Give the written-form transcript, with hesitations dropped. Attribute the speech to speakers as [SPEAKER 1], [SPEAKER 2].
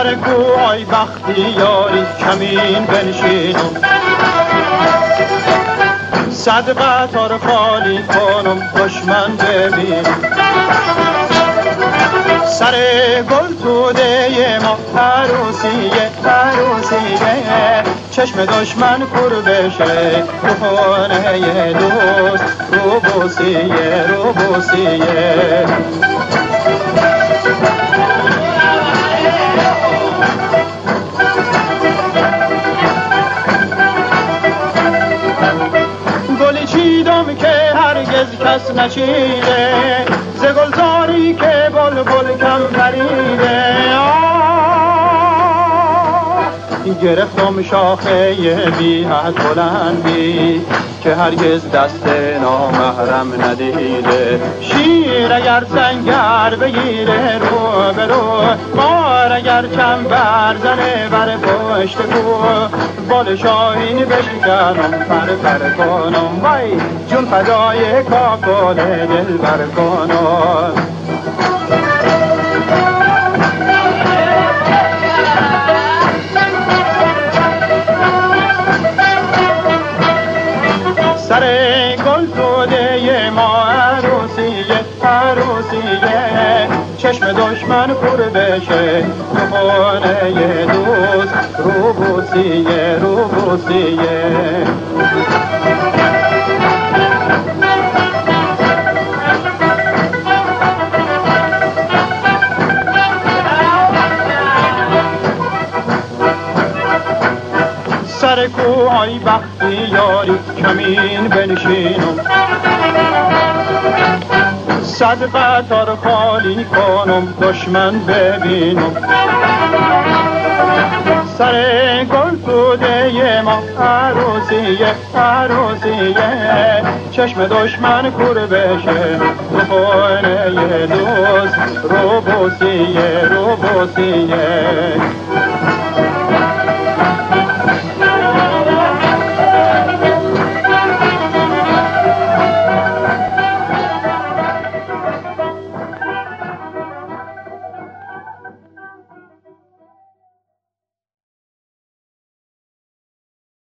[SPEAKER 1] سر کوهای بختی یاری کمین بنشینم، صد قطار خالی کنم دشمن ببینم. سر گل توده ما عروسیه عروسیه، چشم دشمن پر بشه تو خانه دوست رو بوسیه رو بوسیه. گلی چیدم که هرگز کس نچیده، ز گلزاری که بلبل کم پریده. گرفتم شاخه بی حد بلندی که هرگز دست نامحرم ندیده. شیر اگر سنگر بگیره رو به رو، مار اگر چنبر زنه بر پشت کو، بال شاهین بشکنم پر پر کنم، وای جون فدای کاکل دل بر کنم. سر گل توده ما عروسیه عروسیه، چشم دشمن پر بشه تو خانه دوست رو بوسیه رو بوسیه. سر کوهای بختی یاری کمین بنشینم، صد قطار خالی کنم دشمن ببینم. سر گل توده ما عروسیه عروسیه، چشم دشمن کور بشه تو خانه دوست رو بوسیه رو بوسیه.